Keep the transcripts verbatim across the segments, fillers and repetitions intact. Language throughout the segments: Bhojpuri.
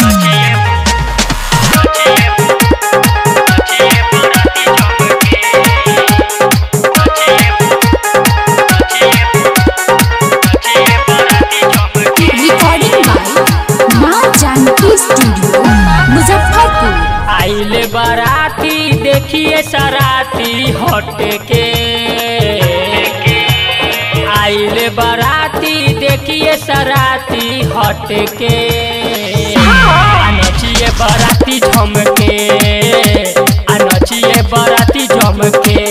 आइले बाराती देखिए सराती हट के, आइले बाराती देखिए सराती हट के, नचिए बाराती झमके, नचिए बाराती झमके।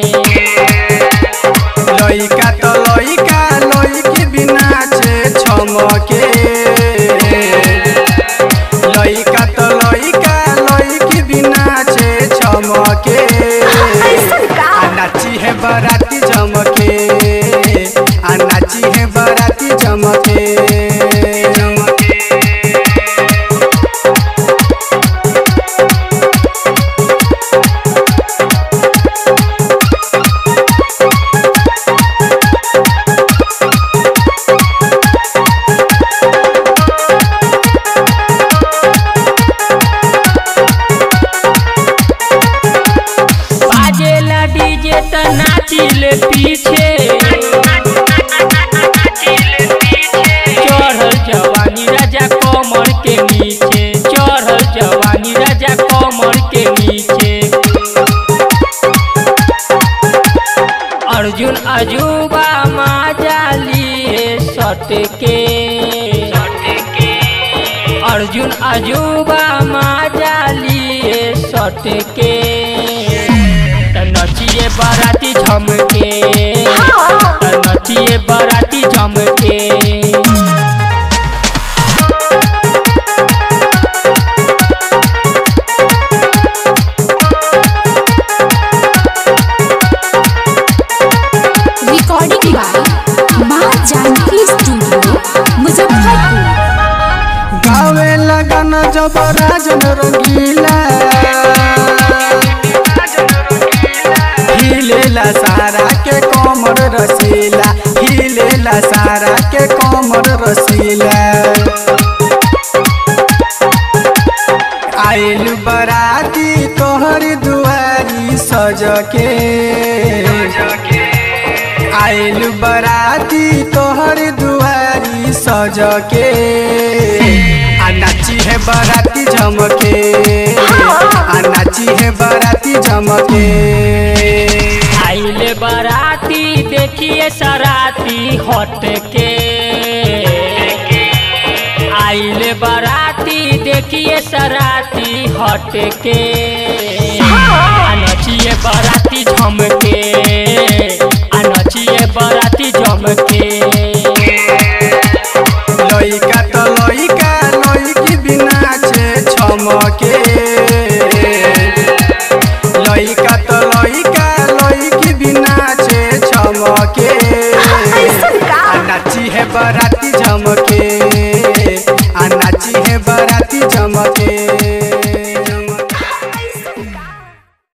लइका तो लइका लइकी बिना छे छमके, लइका तो लइका लइकी बिना छे छमके, नाची है बाराती झमके, नाची है बाराती झमके। डीजे त नाचिले पीछे, चढ़ल जवानी राजा कमर के नीचे, चढ़ल जवानी राजा कमर के नीचे। अर्जुन अजूबा माजा लिए सट के, अर्जुन अजूबा माजा लिए सट के, नचिए बाराती झमके, नचिए बाराती झमके। रिकॉर्डिंग बाय माँ जानकी स्टूडियो मुजफ्फरपुर। गावे लगन जब राजन रंगीला, हिलेला सारा के कमर रसीला, हिलेला सारा के कमर रसीला। आइल बराती तोहर दुआरी सज के, आइल बराती तोहर दुआरी सज के, नाची है बाराती झमके, नाची है बाराती झमके। आइले बाराती देखिए सराती हट के, आइले बाराती देखिए सराती हट के, नचिए बाराती झमके, नचिए बाराती झमके। लइका तो लइका लइकी बिना छे छमके, लइका तो लइका लइकी बिना छे छमके, नाची है बाराती